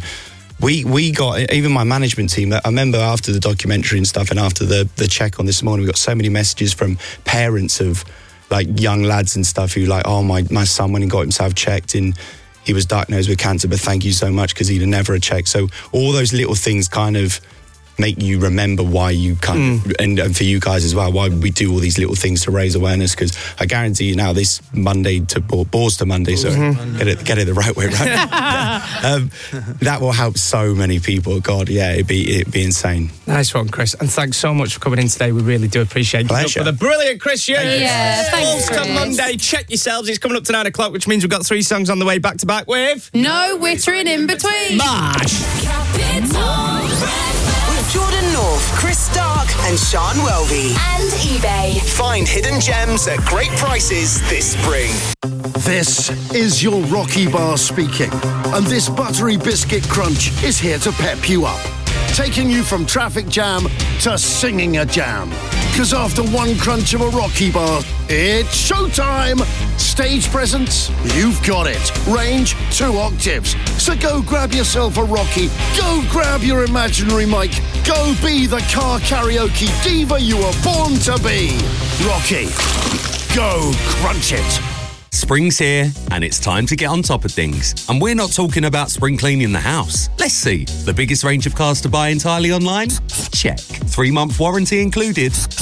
we got, even my management team, I remember after the documentary and stuff and after the check on this morning, we got so many messages from parents of young lads and stuff who my son went and got himself checked and he was diagnosed with cancer, but thank you so much because he'd have never checked. So all those little things kind of make you remember why you kind of, and for you guys as well, why we do all these little things to raise awareness. Because I guarantee you now, this Monday to Balls to Monday, so get it the right way around. That will help so many people. God, yeah, it'd be insane. Nice one, Chris, and thanks so much for coming in today. We really do appreciate it. Pleasure. For the brilliant Chris Hughes. Yeah, thanks, Balls to Chris. Monday. Check yourselves. It's coming up to 9 o'clock, which means we've got 3 songs on the way back to back with No wittering in between. Mash. Jordan North, Chris Stark, and Sean Welby. And eBay. Find hidden gems at great prices this spring. This is your Rocky Bar speaking, and this buttery biscuit crunch is here to pep you up, taking you from traffic jam to singing a jam. Because after one crunch of a Rocky Bar, it's showtime! Stage presence? You've got it. Range? 2 octaves. So go grab yourself a Rocky. Go grab your imaginary mic. Go be the car karaoke diva you were born to be. Rocky. Go crunch it. Spring's here, and it's time to get on top of things. And we're not talking about spring cleaning the house. Let's see. The biggest range of cars to buy entirely online? Check. 3-month warranty included?